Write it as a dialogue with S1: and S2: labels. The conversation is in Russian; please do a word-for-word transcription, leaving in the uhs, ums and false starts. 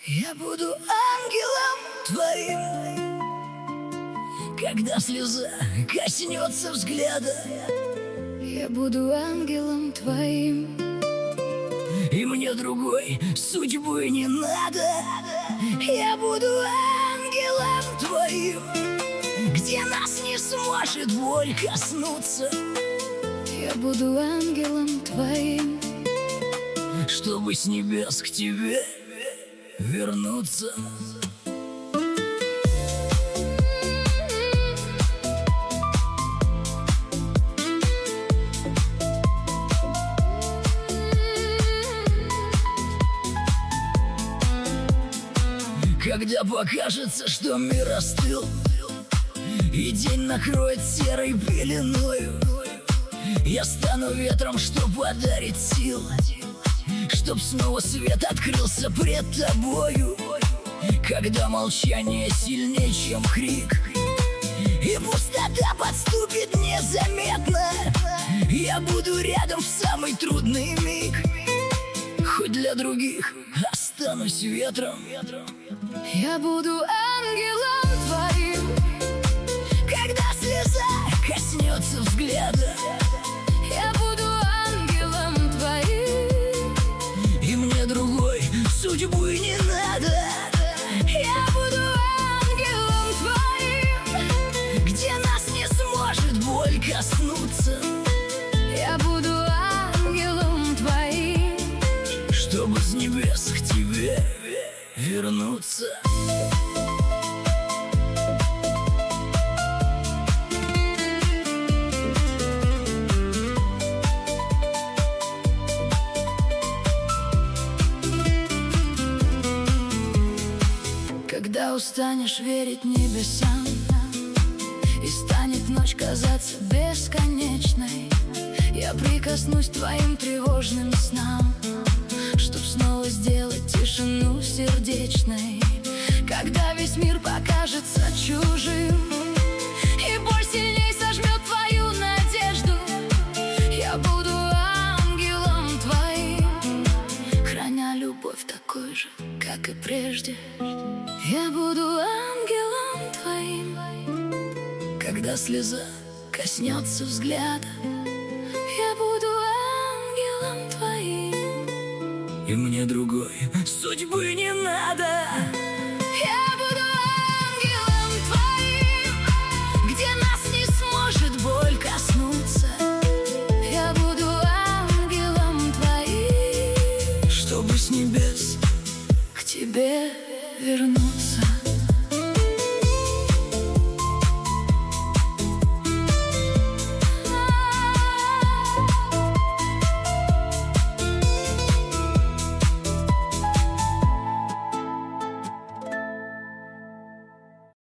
S1: Я буду ангелом твоим, когда слеза коснется взгляда.
S2: Я буду ангелом твоим,
S1: и мне другой судьбы не надо. Я буду ангелом твоим, где нас не сможет боль коснуться.
S2: я буду ангелом твоим,
S1: чтобы с небес к тебе вернуться. Когда покажется, что мир остыл, и день накроет серой пеленою, я стану ветром, что подарит сил, чтоб снова свет открылся пред тобою. Когда молчание сильнее, чем крик, и пустота подступит незаметно, я буду рядом в самый трудный миг. Хоть для других останусь ветром.
S2: я буду ангелом твоим,
S1: когда слеза коснется взгляда.
S2: я буду ангелом твоим,
S1: и мне другой судьбы не надо.
S2: я буду ангелом твоим,
S1: где нас не сможет боль коснуться.
S2: я буду ангелом твоим,
S1: чтобы с небес к тебе вернуться.
S2: Когда устанешь верить небесам, и станет ночь казаться бесконечной, я прикоснусь к твоим тревожным снам, чтоб снова сделать тишину сердечной. Когда весь мир покажется чужим, и боль сильней сожмет твою надежду, я буду ангелом твоим, храня любовь такой же, как и прежде. Я буду ангелом твоим,
S1: Когда слеза коснется взгляда,
S2: я буду ангелом твоим,
S1: и мне другой судьбы не надо.
S2: я буду ангелом твоим, где нас не сможет боль коснуться. Я буду ангелом твоим,
S1: Чтобы с небес
S2: к тебе вернуться.